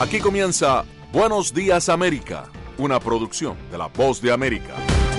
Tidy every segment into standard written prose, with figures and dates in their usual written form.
Aquí comienza Buenos Días América, una producción de La Voz de América.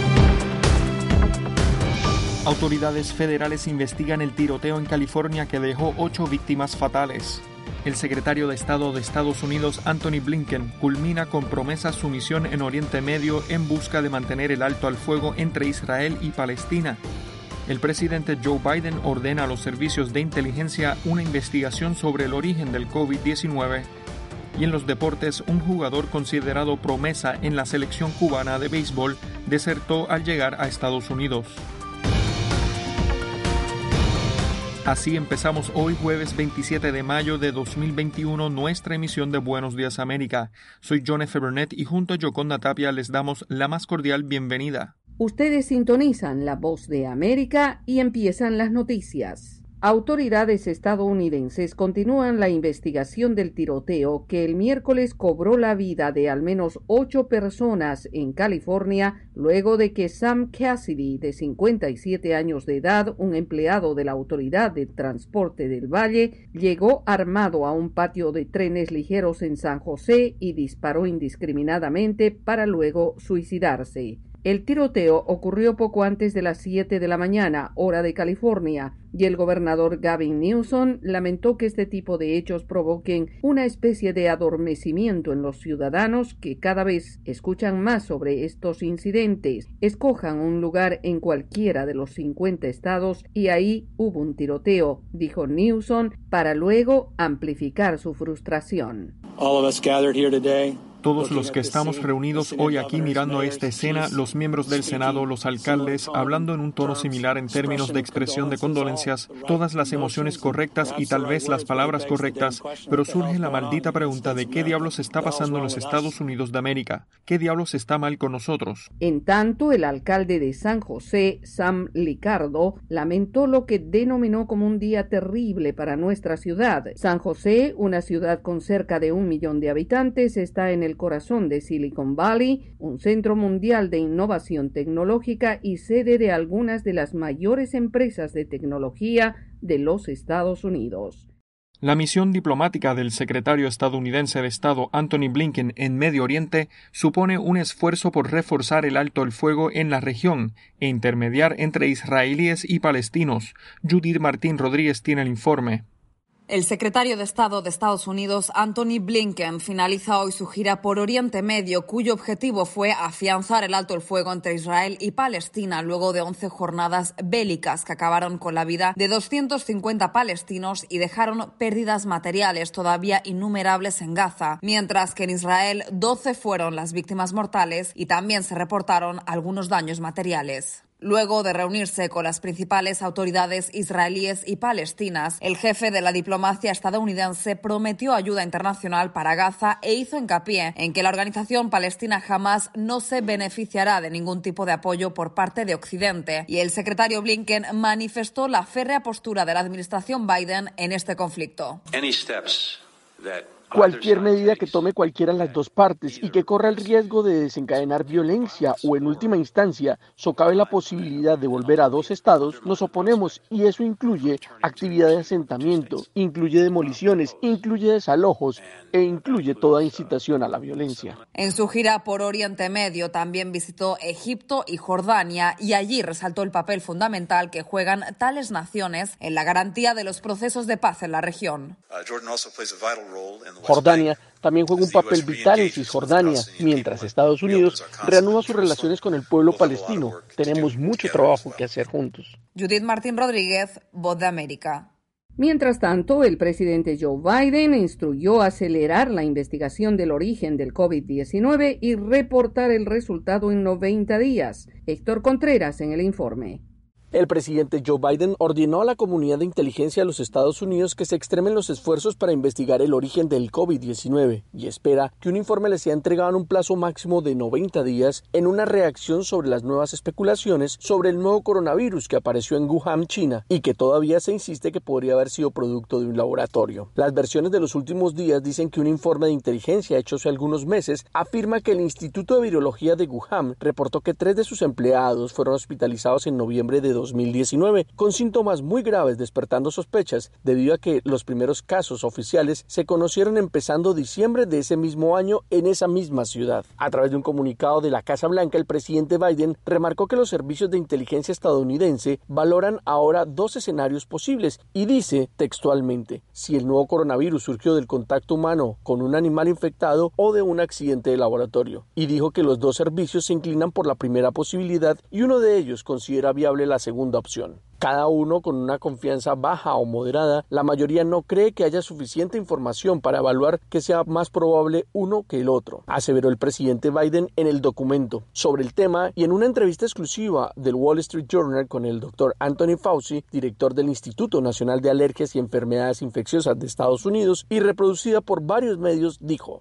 Autoridades federales investigan el tiroteo en California que dejó 8 víctimas fatales. El secretario de Estado de Estados Unidos, Anthony Blinken, culmina con promesas su misión en Oriente Medio en busca de mantener el alto al fuego entre Israel y Palestina. El presidente Joe Biden ordena a los servicios de inteligencia una investigación sobre el origen del COVID-19. Y en los deportes, un jugador considerado promesa en la selección cubana de béisbol desertó al llegar a Estados Unidos. Así empezamos hoy jueves 27 de mayo de 2021 nuestra emisión de Buenos Días América. Soy John F. Burnett y junto a Yoconda Tapia les damos la más cordial bienvenida. Ustedes sintonizan La Voz de América y empiezan las noticias. Autoridades estadounidenses continúan la investigación del tiroteo que el miércoles cobró la vida de al menos 8 personas en California luego de que Sam Cassidy, de 57 años de edad, un empleado de la Autoridad de Transporte del Valle, llegó armado a un patio de trenes ligeros en San José y disparó indiscriminadamente para luego suicidarse. El tiroteo ocurrió poco antes de las 7 de la mañana, hora de California, y el gobernador Gavin Newsom lamentó que este tipo de hechos provoquen una especie de adormecimiento en los ciudadanos que cada vez escuchan más sobre estos incidentes. Escojan un lugar en cualquiera de los 50 estados y ahí hubo un tiroteo, dijo Newsom, para luego amplificar su frustración. All of us gathered here today. Todos los que estamos reunidos hoy aquí mirando esta escena, los miembros del Senado, los alcaldes, hablando en un tono similar en términos de expresión de condolencias, todas las emociones correctas y tal vez las palabras correctas, pero surge la maldita pregunta de qué diablos está pasando en los Estados Unidos de América, qué diablos está mal con nosotros. En tanto, el alcalde de San José, Sam Liccardo, lamentó lo que denominó como un día terrible para nuestra ciudad. San José, una ciudad con cerca de 1 millón de habitantes, está en el corazón de Silicon Valley, un centro mundial de innovación tecnológica y sede de algunas de las mayores empresas de tecnología de los Estados Unidos. La misión diplomática del secretario estadounidense de Estado Anthony Blinken en Medio Oriente supone un esfuerzo por reforzar el alto el fuego en la región e intermediar entre israelíes y palestinos. Judith Martín Rodríguez tiene el informe. El secretario de Estado de Estados Unidos, Anthony Blinken, finaliza hoy su gira por Oriente Medio, cuyo objetivo fue afianzar el alto el fuego entre Israel y Palestina luego de 11 jornadas bélicas que acabaron con la vida de 250 palestinos y dejaron pérdidas materiales todavía innumerables en Gaza, mientras que en Israel 12 fueron las víctimas mortales y también se reportaron algunos daños materiales. Luego de reunirse con las principales autoridades israelíes y palestinas, el jefe de la diplomacia estadounidense prometió ayuda internacional para Gaza e hizo hincapié en que la organización palestina Hamas no se beneficiará de ningún tipo de apoyo por parte de Occidente, y el secretario Blinken manifestó la férrea postura de la administración Biden en este conflicto. Cualquier medida que tome cualquiera de las dos partes y que corra el riesgo de desencadenar violencia o, en última instancia, socave la posibilidad de volver a 2 estados, nos oponemos, y eso incluye actividad de asentamiento, incluye demoliciones, incluye desalojos e incluye toda incitación a la violencia. En su gira por Oriente Medio también visitó Egipto y Jordania y allí resaltó el papel fundamental que juegan tales naciones en la garantía de los procesos de paz en la región. Jordania también juega un papel vital en Cisjordania, mientras Estados Unidos reanuda sus relaciones con el pueblo palestino. Tenemos mucho trabajo que hacer juntos. Judith Martín Rodríguez, Voz de América. Mientras tanto, el presidente Joe Biden instruyó acelerar la investigación del origen del COVID-19 y reportar el resultado en 90 días. Héctor Contreras en el informe. El presidente Joe Biden ordenó a la comunidad de inteligencia de los Estados Unidos que se extremen los esfuerzos para investigar el origen del COVID-19 y espera que un informe le sea entregado en un plazo máximo de 90 días en una reacción sobre las nuevas especulaciones sobre el nuevo coronavirus que apareció en Wuhan, China, y que todavía se insiste que podría haber sido producto de un laboratorio. Las versiones de los últimos días dicen que un informe de inteligencia hecho hace algunos meses afirma que el Instituto de Virología de Wuhan reportó que 3 de sus empleados fueron hospitalizados en noviembre de 2019, con síntomas muy graves despertando sospechas debido a que los primeros casos oficiales se conocieron empezando diciembre de ese mismo año en esa misma ciudad. A través de un comunicado de la Casa Blanca, el presidente Biden remarcó que los servicios de inteligencia estadounidense valoran ahora dos escenarios posibles y dice textualmente: si el nuevo coronavirus surgió del contacto humano con un animal infectado o de un accidente de laboratorio, y dijo que los dos servicios se inclinan por la primera posibilidad y uno de ellos considera viable la segunda opción. Cada uno con una confianza baja o moderada, la mayoría no cree que haya suficiente información para evaluar que sea más probable uno que el otro, aseveró el presidente Biden en el documento. Sobre el tema y en una entrevista exclusiva del Wall Street Journal con el Dr. Anthony Fauci, director del Instituto Nacional de Alergias y Enfermedades Infecciosas de Estados Unidos y reproducida por varios medios, dijo: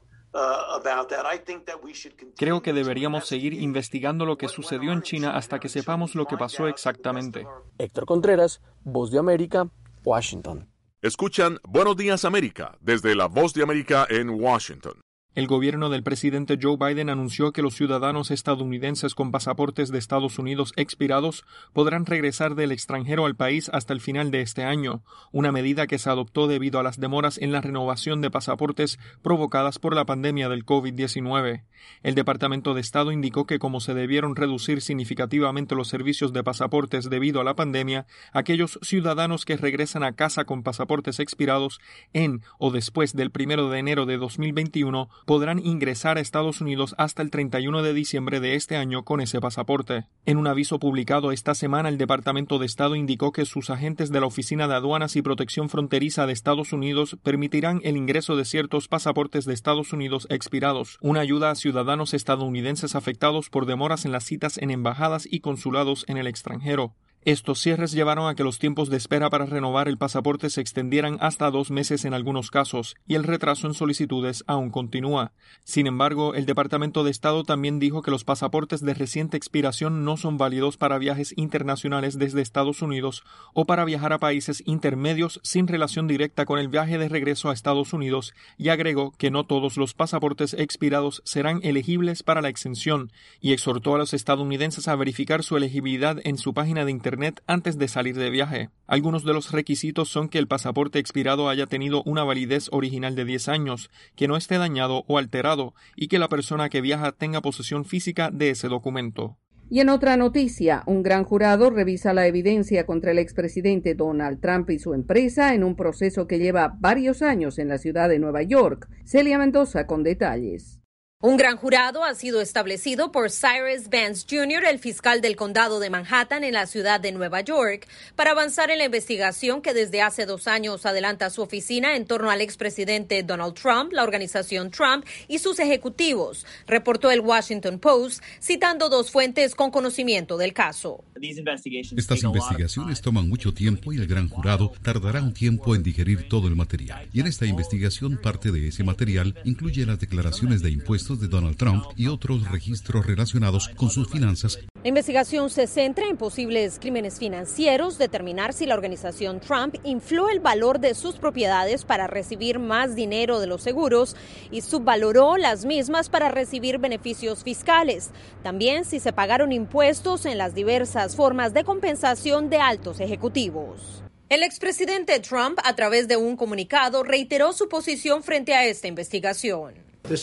creo que deberíamos seguir investigando lo que sucedió en China hasta que sepamos lo que pasó exactamente. Héctor Contreras, Voz de América, Washington. Escuchan Buenos Días América desde la Voz de América en Washington. El gobierno del presidente Joe Biden anunció que los ciudadanos estadounidenses con pasaportes de Estados Unidos expirados podrán regresar del extranjero al país hasta el final de este año, una medida que se adoptó debido a las demoras en la renovación de pasaportes provocadas por la pandemia del COVID-19. El Departamento de Estado indicó que como se debieron reducir significativamente los servicios de pasaportes debido a la pandemia, aquellos ciudadanos que regresan a casa con pasaportes expirados en o después del 1 de enero de 2021 podrán ingresar a Estados Unidos hasta el 31 de diciembre de este año con ese pasaporte. En un aviso publicado esta semana, el Departamento de Estado indicó que sus agentes de la Oficina de Aduanas y Protección Fronteriza de Estados Unidos permitirán el ingreso de ciertos pasaportes de Estados Unidos expirados, una ayuda a ciudadanos estadounidenses afectados por demoras en las citas en embajadas y consulados en el extranjero. Estos cierres llevaron a que los tiempos de espera para renovar el pasaporte se extendieran hasta 2 meses en algunos casos, y el retraso en solicitudes aún continúa. Sin embargo, el Departamento de Estado también dijo que los pasaportes de reciente expiración no son válidos para viajes internacionales desde Estados Unidos o para viajar a países intermedios sin relación directa con el viaje de regreso a Estados Unidos, y agregó que no todos los pasaportes expirados serán elegibles para la exención, y exhortó a los estadounidenses a verificar su elegibilidad en su página de Internet antes de salir de viaje. Algunos de los requisitos son que el pasaporte expirado haya tenido una validez original de 10 años, que no esté dañado o alterado y que la persona que viaja tenga posesión física de ese documento. Y en otra noticia, un gran jurado revisa la evidencia contra el expresidente Donald Trump y su empresa en un proceso que lleva varios años en la ciudad de Nueva York. Celia Mendoza con detalles. Un gran jurado ha sido establecido por Cyrus Vance Jr., el fiscal del condado de Manhattan en la ciudad de Nueva York, para avanzar en la investigación que desde hace 2 años adelanta su oficina en torno al expresidente Donald Trump, la organización Trump y sus ejecutivos, reportó el Washington Post, citando 2 fuentes con conocimiento del caso. Estas investigaciones toman mucho tiempo y el gran jurado tardará un tiempo en digerir todo el material. Y en esta investigación, parte de ese material incluye las declaraciones de impuestos de Donald Trump y otros registros relacionados con sus finanzas. La investigación se centra en posibles crímenes financieros, determinar si la organización Trump infló el valor de sus propiedades para recibir más dinero de los seguros y subvaloró las mismas para recibir beneficios fiscales. También si se pagaron impuestos en las diversas formas de compensación de altos ejecutivos. El expresidente Trump, a través de un comunicado, reiteró su posición frente a esta investigación.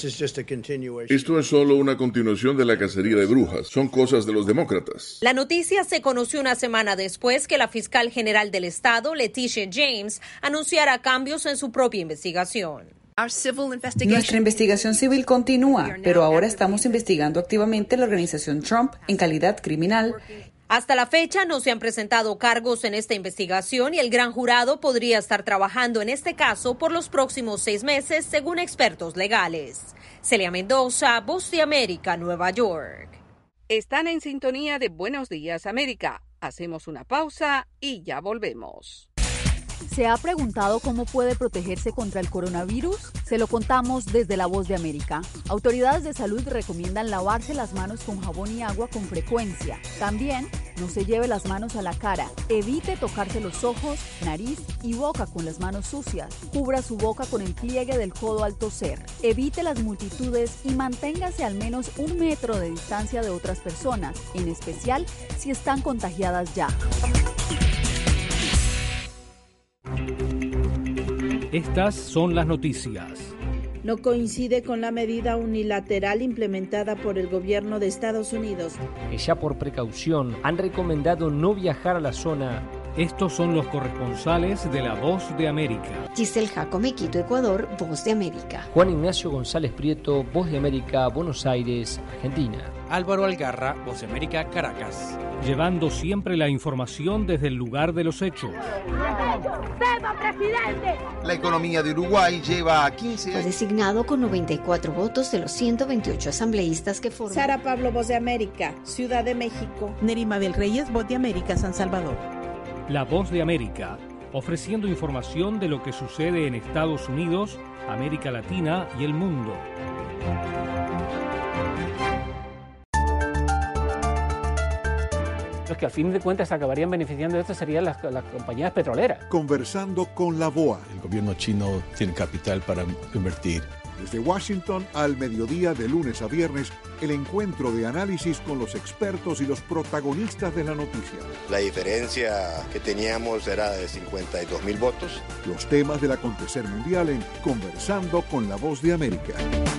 Esto es solo una continuación de la cacería de brujas. Son cosas de los demócratas. La noticia se conoció una semana después que la fiscal general del estado, Letitia James, anunciara cambios en su propia investigación. Nuestra investigación civil continúa, pero ahora estamos investigando activamente la organización Trump en calidad criminal. Hasta la fecha no se han presentado cargos en esta investigación y el gran jurado podría estar trabajando en este caso por los próximos 6 meses, según expertos legales. Celia Mendoza, Voz de América, Nueva York. Están en sintonía de Buenos Días América. Hacemos una pausa y ya volvemos. ¿Se ha preguntado cómo puede protegerse contra el coronavirus? Se lo contamos desde La Voz de América. Autoridades de salud recomiendan lavarse las manos con jabón y agua con frecuencia. También, no se lleve las manos a la cara. Evite tocarse los ojos, nariz y boca con las manos sucias. Cubra su boca con el pliegue del codo al toser. Evite las multitudes y manténgase al menos 1 metro de distancia de otras personas, en especial si están contagiadas ya. Estas son las noticias. No coincide con la medida unilateral implementada por el gobierno de Estados Unidos. Ya por precaución han recomendado no viajar a la zona. Estos son los corresponsales de La Voz de América. Giselle Jacome, Quito, Ecuador, Voz de América. Juan Ignacio González Prieto, Voz de América, Buenos Aires, Argentina. Álvaro Algarra, Voz de América, Caracas. Llevando siempre la información desde el lugar de los hechos. La economía de Uruguay lleva a 15 años. Fue designado con 94 votos de los 128 asambleístas que forman. Sara Pablo, Voz de América, Ciudad de México. Nerima del Reyes, Voz de América, San Salvador. La Voz de América, ofreciendo información de lo que sucede en Estados Unidos, América Latina y el mundo. Los que al fin de cuentas acabarían beneficiando de esto serían las compañías petroleras. Conversando con la BOA. El gobierno chino tiene capital para invertir. Desde Washington al mediodía de lunes a viernes, el encuentro de análisis con los expertos y los protagonistas de la noticia. La diferencia que teníamos era de 52.000 votos. Los temas del acontecer mundial en Conversando con la Voz de América.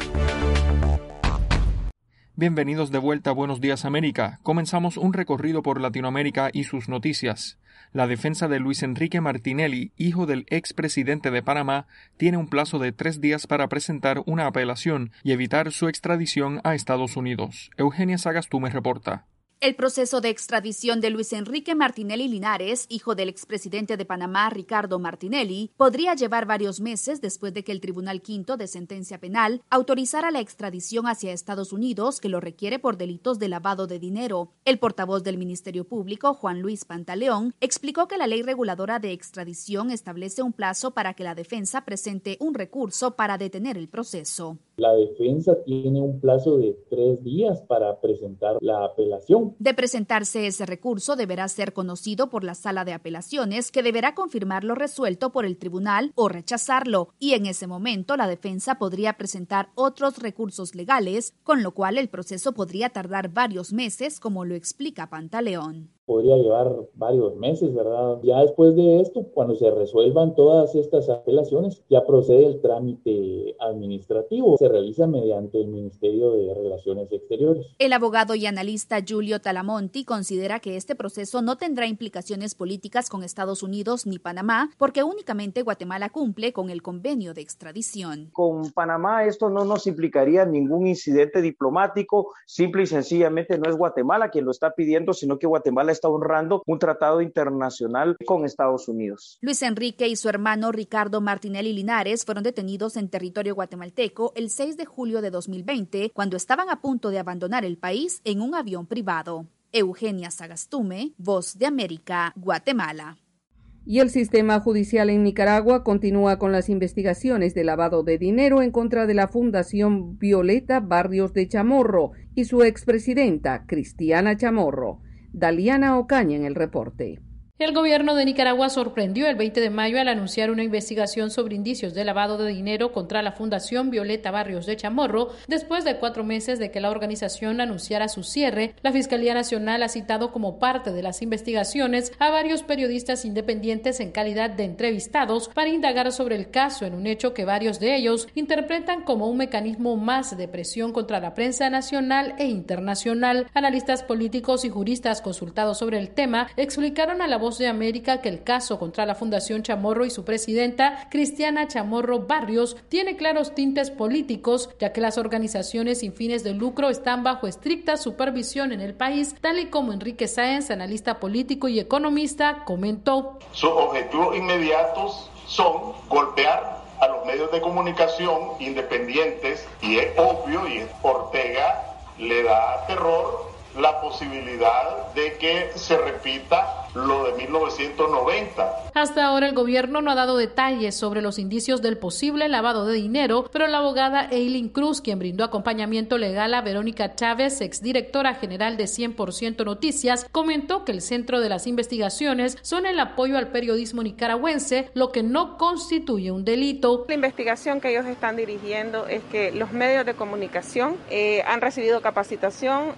Bienvenidos de vuelta a Buenos Días América. Comenzamos un recorrido por Latinoamérica y sus noticias. La defensa de Luis Enrique Martinelli, hijo del expresidente de Panamá, tiene un plazo de 3 días para presentar una apelación y evitar su extradición a Estados Unidos. Eugenia Sagastume reporta. El proceso de extradición de Luis Enrique Martinelli Linares, hijo del expresidente de Panamá, Ricardo Martinelli, podría llevar varios meses después de que el Tribunal Quinto de Sentencia Penal autorizara la extradición hacia Estados Unidos, que lo requiere por delitos de lavado de dinero. El portavoz del Ministerio Público, Juan Luis Pantaleón, explicó que la ley reguladora de extradición establece un plazo para que la defensa presente un recurso para detener el proceso. La defensa tiene un plazo de 3 días para presentar la apelación. De presentarse ese recurso, deberá ser conocido por la Sala de Apelaciones, que deberá confirmar lo resuelto por el tribunal o rechazarlo, y en ese momento la defensa podría presentar otros recursos legales, con lo cual el proceso podría tardar varios meses, como lo explica Pantaleón. Podría llevar varios meses, ¿verdad? Ya después de esto, cuando se resuelvan todas estas apelaciones, ya procede el trámite administrativo. Se realiza mediante el Ministerio de Relaciones Exteriores. El abogado y analista Giulio Talamonti considera que este proceso no tendrá implicaciones políticas con Estados Unidos ni Panamá, porque únicamente Guatemala cumple con el convenio de extradición. Con Panamá esto no nos implicaría ningún incidente diplomático, simple y sencillamente no es Guatemala quien lo está pidiendo, sino que Guatemala está honrando un tratado internacional con Estados Unidos. Luis Enrique y su hermano Ricardo Martinelli Linares fueron detenidos en territorio guatemalteco el 6 de julio de 2020, cuando estaban a punto de abandonar el país en un avión privado. Eugenia Sagastume, Voz de América, Guatemala. Y el sistema judicial en Nicaragua continúa con las investigaciones de lavado de dinero en contra de la Fundación Violeta Barrios de Chamorro y su expresidenta, Cristiana Chamorro. Daliana Ocaña en el reporte. El gobierno de Nicaragua sorprendió el 20 de mayo al anunciar una investigación sobre indicios de lavado de dinero contra la Fundación Violeta Barrios de Chamorro. Después de 4 meses de que la organización anunciara su cierre, la Fiscalía Nacional ha citado como parte de las investigaciones a varios periodistas independientes en calidad de entrevistados para indagar sobre el caso, en un hecho que varios de ellos interpretan como un mecanismo más de presión contra la prensa nacional e internacional. Analistas políticos y juristas consultados sobre el tema explicaron a La Voz de América que el caso contra la Fundación Chamorro y su presidenta, Cristiana Chamorro Barrios, tiene claros tintes políticos, ya que las organizaciones sin fines de lucro están bajo estricta supervisión en el país, tal y como Enrique Sáenz, analista político y economista, comentó. Sus objetivos inmediatos son golpear a los medios de comunicación independientes, y es obvio, y Ortega le da terror la posibilidad de que se repita lo de 1990. Hasta ahora el gobierno no ha dado detalles sobre los indicios del posible lavado de dinero, pero la abogada Eileen Cruz, quien brindó acompañamiento legal a Verónica Chávez, exdirectora general de 100% Noticias, comentó que el centro de las investigaciones son el apoyo al periodismo nicaragüense, lo que no constituye un delito. La investigación que ellos están dirigiendo es que los medios de comunicación han recibido capacitación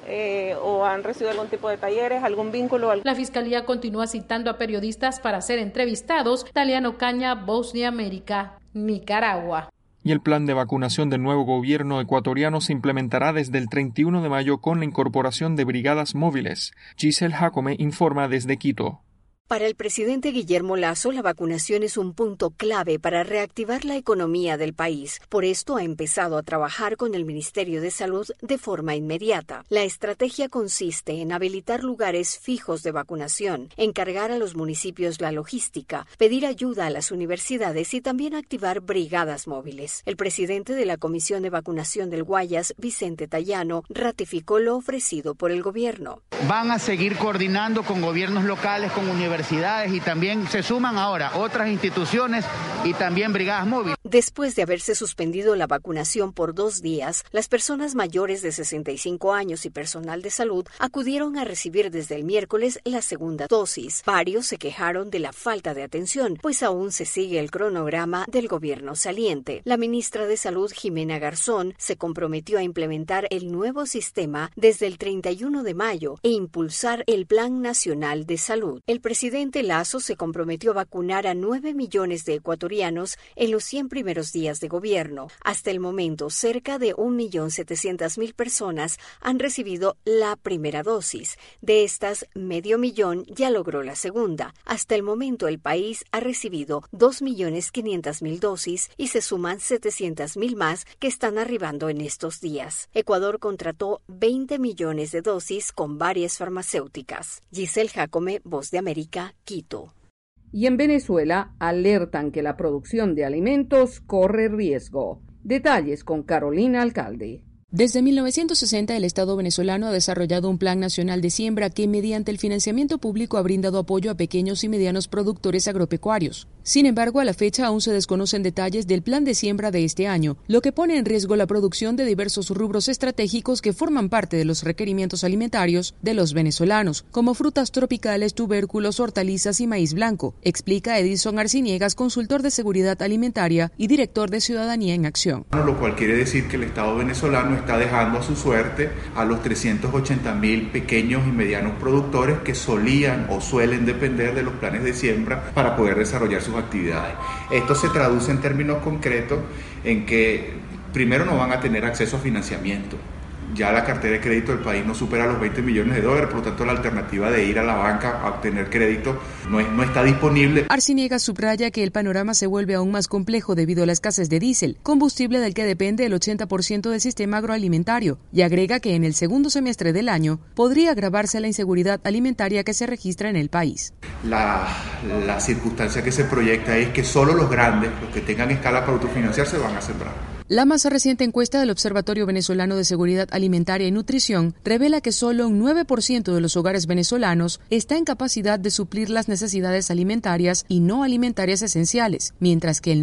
o han recibido algún tipo de talleres, algún vínculo. La Fiscalía continúa citando a periodistas para ser entrevistados. Taliana Ocaña, Voz de América, Nicaragua. Y el plan de vacunación del nuevo gobierno ecuatoriano se implementará desde el 31 de mayo con la incorporación de brigadas móviles. Giselle Jacome informa desde Quito. Para el presidente Guillermo Lasso, la vacunación es un punto clave para reactivar la economía del país. Por esto ha empezado a trabajar con el Ministerio de Salud de forma inmediata. La estrategia consiste en habilitar lugares fijos de vacunación, encargar a los municipios la logística, pedir ayuda a las universidades y también activar brigadas móviles. El presidente de la Comisión de Vacunación del Guayas, Vicente Tallano, ratificó lo ofrecido por el gobierno. Van a seguir coordinando con gobiernos locales, con universidades y también se suman ahora otras instituciones y también brigadas móviles. Después de haberse suspendido la vacunación por 2 días, las personas mayores de 65 años y personal de salud acudieron a recibir desde el miércoles la segunda dosis. Varios se quejaron de la falta de atención, pues aún se sigue el cronograma del gobierno saliente. La ministra de Salud, Jimena Garzón, se comprometió a implementar el nuevo sistema desde el 31 de mayo e impulsar el Plan Nacional de Salud. El presidente Lasso se comprometió a vacunar a 9 millones de ecuatorianos en los 100 primeros días de gobierno. Hasta el momento, cerca de 1.700.000 personas han recibido la primera dosis. De estas, 500.000 ya logró la segunda. Hasta el momento, el país ha recibido 2.500.000 dosis y se suman 700.000 más que están arribando en estos días. Ecuador contrató 20 millones de dosis con varias farmacéuticas. Giselle Jacome, Voz de América, Quito. Y en Venezuela alertan que la producción de alimentos corre riesgo. Detalles con Carolina Alcalde. Desde 1960, el Estado venezolano ha desarrollado un plan nacional de siembra que, mediante el financiamiento público, ha brindado apoyo a pequeños y medianos productores agropecuarios. Sin embargo, a la fecha aún se desconocen detalles del plan de siembra de este año, lo que pone en riesgo la producción de diversos rubros estratégicos que forman parte de los requerimientos alimentarios de los venezolanos, como frutas tropicales, tubérculos, hortalizas y maíz blanco, explica Edison Arciniegas, consultor de seguridad alimentaria y director de Ciudadanía en Acción. Lo cual quiere decir que el Estado venezolano está dejando a su suerte a los 380.000 pequeños y medianos productores que solían o suelen depender de los planes de siembra para poder desarrollar sus actividades. Esto se traduce en términos concretos en que primero no van a tener acceso a financiamiento. Ya la cartera de crédito del país no supera los $20 millones, por lo tanto la alternativa de ir a la banca a obtener crédito no está disponible. Arciniegas subraya que el panorama se vuelve aún más complejo debido a la escasez de diésel, combustible del que depende el 80% del sistema agroalimentario, y agrega que en el segundo semestre del año podría agravarse la inseguridad alimentaria que se registra en el país. La circunstancia que se proyecta es que solo los grandes, los que tengan escala para autofinanciarse, van a sembrar. La más reciente encuesta del Observatorio Venezolano de Seguridad Alimentaria y Nutrición revela que solo un 9% de los hogares venezolanos está en capacidad de suplir las necesidades alimentarias y no alimentarias esenciales, mientras que el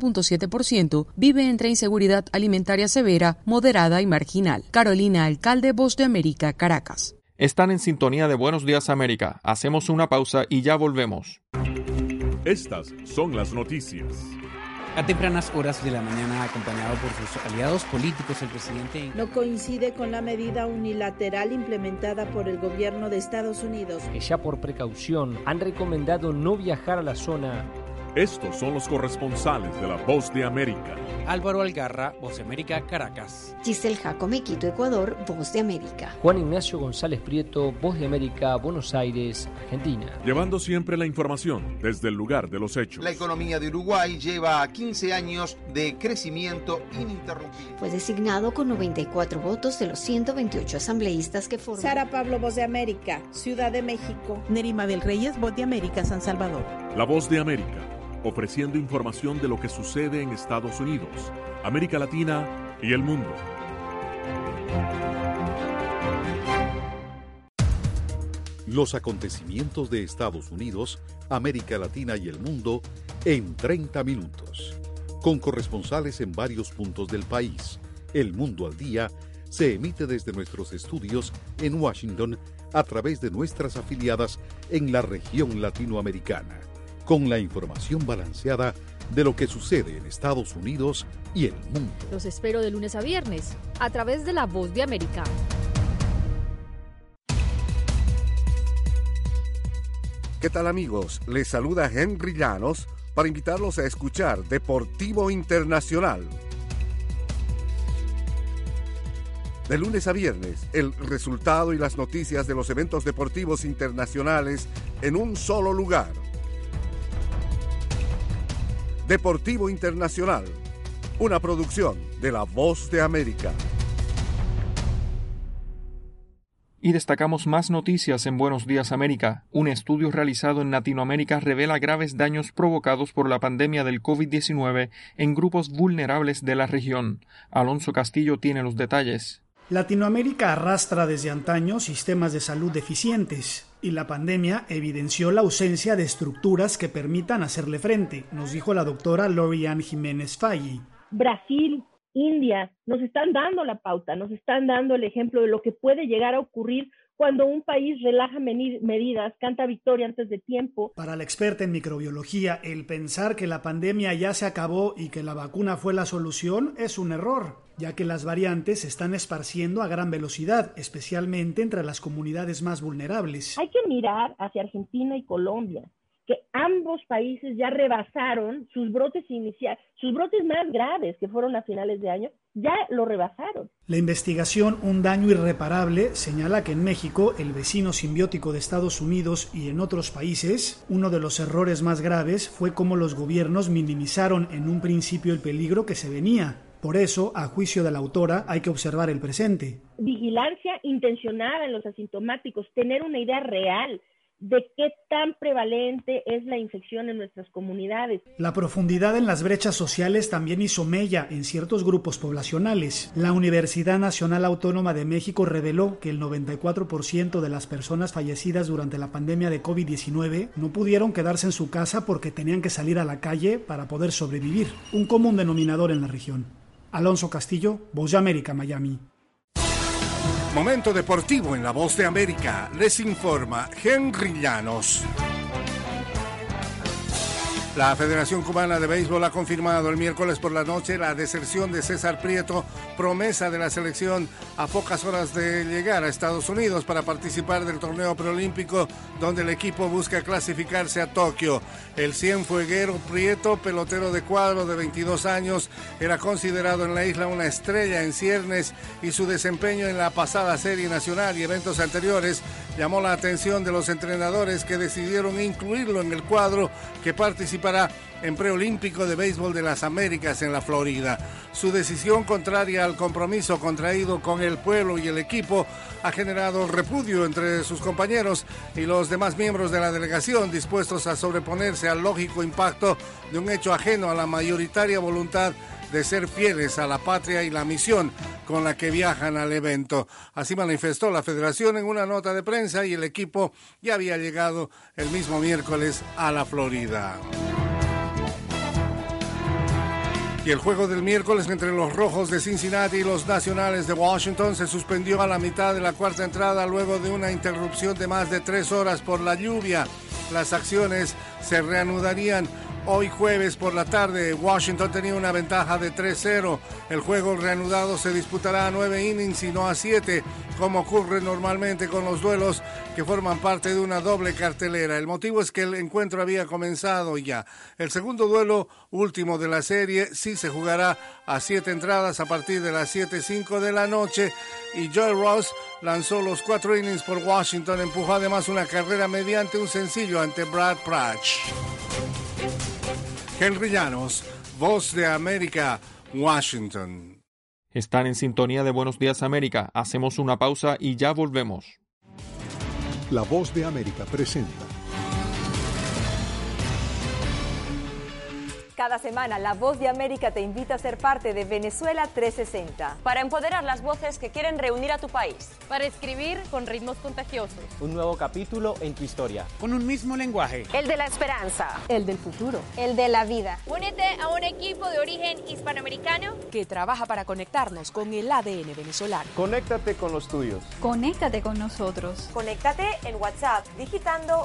90.7% vive entre inseguridad alimentaria severa, moderada y marginal. Carolina Alcalde, Voz de América, Caracas. Están en sintonía de Buenos Días América. Hacemos una pausa y ya volvemos. Estas son las noticias. A tempranas horas de la mañana, acompañado por sus aliados políticos, el presidente no coincide con la medida unilateral implementada por el gobierno de Estados Unidos. Que ya por precaución han recomendado no viajar a la zona. Estos son los corresponsales de La Voz de América. Álvaro Algarra, Voz de América, Caracas. Giselle Jacome, Quito, Ecuador, Voz de América. Juan Ignacio González Prieto, Voz de América, Buenos Aires, Argentina. Llevando siempre la información desde el lugar de los hechos. La economía de Uruguay lleva 15 años de crecimiento ininterrumpido. Fue designado con 94 votos de los 128 asambleístas que forman. Sara Pablo, Voz de América, Ciudad de México. Nerima del Reyes, Voz de América, San Salvador. La Voz de América, ofreciendo información de lo que sucede en Estados Unidos, América Latina y el mundo. Los acontecimientos de Estados Unidos, América Latina y el mundo en 30 minutos. Con corresponsales en varios puntos del país. El Mundo al Día se emite desde nuestros estudios en Washington a través de nuestras afiliadas en la región latinoamericana, con la información balanceada de lo que sucede en Estados Unidos y el mundo. Los espero de lunes a viernes a través de La Voz de América. ¿Qué tal, amigos? Les saluda Henry Llanos para invitarlos a escuchar Deportivo Internacional. De lunes a viernes, el resultado y las noticias de los eventos deportivos internacionales en un solo lugar. Deportivo Internacional, una producción de La Voz de América. Y destacamos más noticias en Buenos Días América. Un estudio realizado en Latinoamérica revela graves daños provocados por la pandemia del COVID-19 en grupos vulnerables de la región. Alonso Castillo tiene los detalles. Latinoamérica arrastra desde antaño sistemas de salud deficientes y la pandemia evidenció la ausencia de estructuras que permitan hacerle frente, nos dijo la doctora Lorianne Jiménez Faggi. Brasil, India, nos están dando la pauta, nos están dando el ejemplo de lo que puede llegar a ocurrir cuando un país relaja medidas, canta victoria antes de tiempo. Para la experta en microbiología, el pensar que la pandemia ya se acabó y que la vacuna fue la solución es un error, ya que las variantes se están esparciendo a gran velocidad, especialmente entre las comunidades más vulnerables. Hay que mirar hacia Argentina y Colombia, que ambos países ya rebasaron sus brotes iniciales, sus brotes más graves que fueron a finales de año, ya lo rebasaron. La investigación Un daño irreparable señala que en México, el vecino simbiótico de Estados Unidos y en otros países, uno de los errores más graves fue cómo los gobiernos minimizaron en un principio el peligro que se venía. Por eso, a juicio de la autora, hay que observar el presente. Vigilancia intencionada en los asintomáticos, tener una idea real de qué tan prevalente es la infección en nuestras comunidades. La profundidad en las brechas sociales también hizo mella en ciertos grupos poblacionales. La Universidad Nacional Autónoma de México reveló que el 94% de las personas fallecidas durante la pandemia de COVID-19 no pudieron quedarse en su casa porque tenían que salir a la calle para poder sobrevivir. Un común denominador en la región. Alonso Castillo, Voz de América, Miami. Momento deportivo en La Voz de América. Les informa Henry Llanos. La Federación Cubana de Béisbol ha confirmado el miércoles por la noche la deserción de César Prieto, promesa de la selección a pocas horas de llegar a Estados Unidos para participar del torneo preolímpico donde el equipo busca clasificarse a Tokio. El cienfueguero Prieto, pelotero de cuadro de 22 años, era considerado en la isla una estrella en ciernes y su desempeño en la pasada Serie Nacional y eventos anteriores llamó la atención de los entrenadores que decidieron incluirlo en el cuadro que participará en preolímpico de béisbol de las Américas en la Florida. Su decisión, contraria al compromiso contraído con el pueblo y el equipo, ha generado repudio entre sus compañeros y los demás miembros de la delegación, dispuestos a sobreponerse al lógico impacto de un hecho ajeno a la mayoritaria voluntad de ser fieles a la patria y la misión con la que viajan al evento. Así manifestó la federación en una nota de prensa y el equipo ya había llegado el mismo miércoles a la Florida. Y el juego del miércoles entre los Rojos de Cincinnati y los Nacionales de Washington se suspendió a la mitad de la cuarta entrada luego de una interrupción de más de 3 horas por la lluvia. Las acciones se reanudarían hoy jueves por la tarde. Washington tenía una ventaja de 3-0. El juego reanudado se disputará a 9 innings y no a 7, como ocurre normalmente con los duelos que forman parte de una doble cartelera. El motivo es que el encuentro había comenzado ya. El segundo duelo último de la serie sí se jugará a 7 entradas a partir de las 7:05 de la noche y Joe Ross lanzó los 4 innings por Washington, empujó además una carrera mediante un sencillo ante Brad Pratch. Henry Llanos, Voz de América, Washington. Están en sintonía de Buenos Días América. Hacemos una pausa y ya volvemos. La Voz de América presenta Cada semana, La Voz de América te invita a ser parte de Venezuela 360. Para empoderar las voces que quieren reunir a tu país. Para escribir con ritmos contagiosos. Un nuevo capítulo en tu historia. Con un mismo lenguaje. El de la esperanza. El del futuro. El de la vida. Únete a un equipo de origen hispanoamericano que trabaja para conectarnos con el ADN venezolano. Conéctate con los tuyos. Conéctate con nosotros. Conéctate en WhatsApp digitando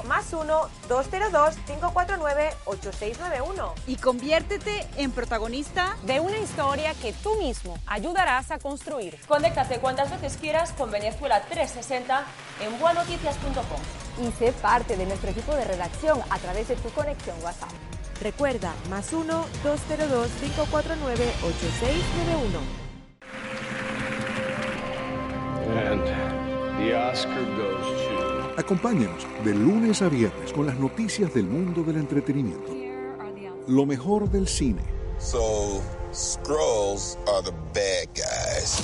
+1-202-549-8691. Y conviértete en protagonista de una historia que tú mismo ayudarás a construir. Conéctate cuantas veces quieras con Venezuela 360 en buenoticias.com. Y sé parte de nuestro equipo de redacción a través de tu conexión WhatsApp. Recuerda, +1-202-549-8691. And the Oscar goes to... Acompáñanos de lunes a viernes con las noticias del mundo del entretenimiento. Lo mejor del cine. So, Skrulls are the bad guys.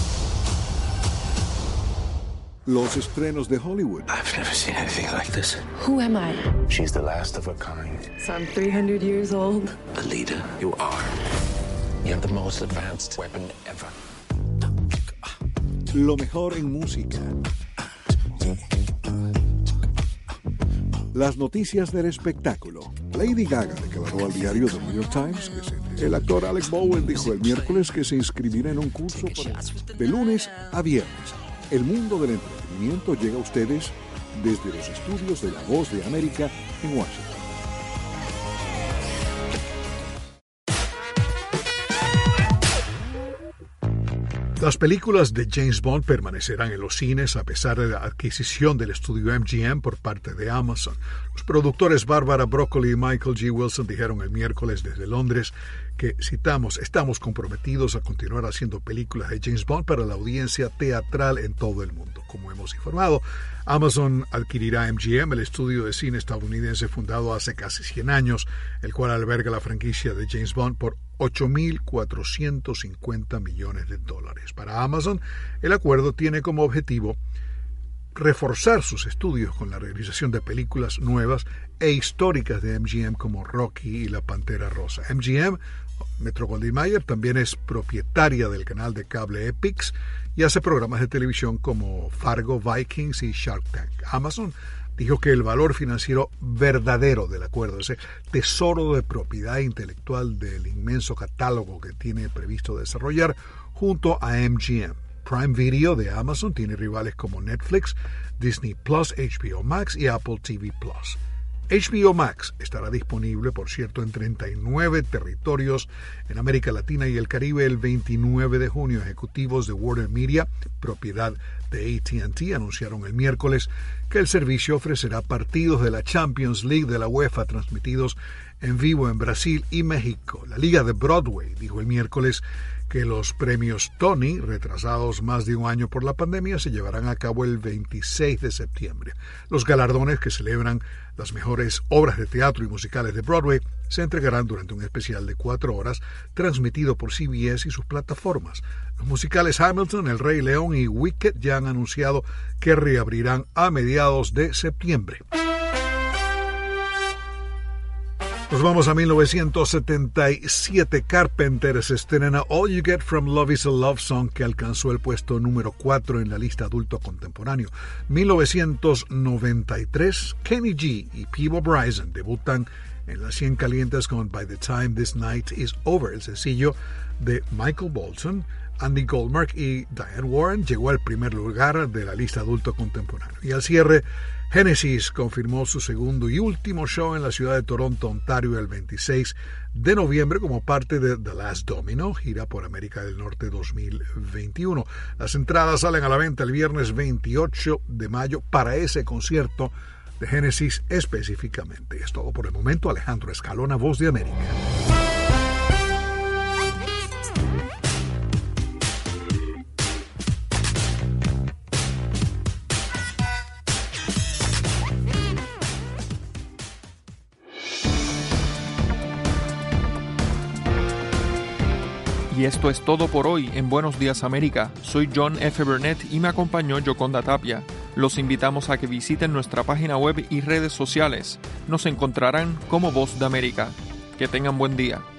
Los estrenos de Hollywood. I've never seen anything like this. Who am I? She's the last of her kind. So I'm 300 years old. Alita, you are. You have the most advanced weapon ever. Lo mejor en música. Las noticias del espectáculo. Lady Gaga declaró al diario The New York Times que el actor Alec Baldwin dijo el miércoles que se inscribirá en un curso de lunes a viernes. El mundo del entretenimiento llega a ustedes desde los estudios de La Voz de América en Washington. Las películas de James Bond permanecerán en los cines a pesar de la adquisición del estudio MGM por parte de Amazon. Los productores Barbara Broccoli y Michael G. Wilson dijeron el miércoles desde Londres que, citamos, estamos comprometidos a continuar haciendo películas de James Bond para la audiencia teatral en todo el mundo. Como hemos informado, Amazon adquirirá MGM, el estudio de cine estadounidense fundado hace casi 100 años, el cual alberga la franquicia de James Bond por $8.450 millones. Para Amazon, el acuerdo tiene como objetivo reforzar sus estudios con la realización de películas nuevas e históricas de MGM como Rocky y La Pantera Rosa. MGM, Metro-Goldwyn-Mayer, también es propietaria del canal de cable Epix y hace programas de televisión como Fargo, Vikings y Shark Tank. Amazon dijo que el valor financiero verdadero del acuerdo, ese tesoro de propiedad intelectual del inmenso catálogo que tiene previsto desarrollar junto a MGM. Prime Video de Amazon tiene rivales como Netflix, Disney Plus, HBO Max y Apple TV Plus. HBO Max estará disponible, por cierto, en 39 territorios en América Latina y el Caribe el 29 de junio. Ejecutivos de Warner Media, propiedad de AT&T, anunciaron el miércoles que el servicio ofrecerá partidos de la Champions League de la UEFA transmitidos en vivo en Brasil y México. La Liga de Broadway dijo el miércoles que los premios Tony, retrasados más de un año por la pandemia, se llevarán a cabo el 26 de septiembre. Los galardones, que celebran las mejores obras de teatro y musicales de Broadway, se entregarán durante un especial de 4 horas transmitido por CBS y sus plataformas. Los musicales Hamilton, El Rey León y Wicked ya han anunciado que reabrirán a mediados de septiembre. Nos vamos a 1977. Carpenters estrena All You Get From Love Is a Love Song, que alcanzó el puesto número 4 en la lista adulto contemporáneo. 1993, Kenny G y Peebo Bryson debutan en las 100 calientes con By the Time This Night Is Over. El sencillo de Michael Bolton, Andy Goldmark y Diane Warren llegó al primer lugar de la lista adulto contemporáneo. Y al cierre, Genesis confirmó su segundo y último show en la ciudad de Toronto, Ontario, el 26 de noviembre como parte de The Last Domino, gira por América del Norte 2021. Las entradas salen a la venta el viernes 28 de mayo para ese concierto de Genesis específicamente. Es todo por el momento. Alejandro Escalona, Voz de América. Y esto es todo por hoy en Buenos Días América. Soy John F. Burnett y me acompañó Yoconda Tapia. Los invitamos a que visiten nuestra página web y redes sociales. Nos encontrarán como Voz de América. Que tengan buen día.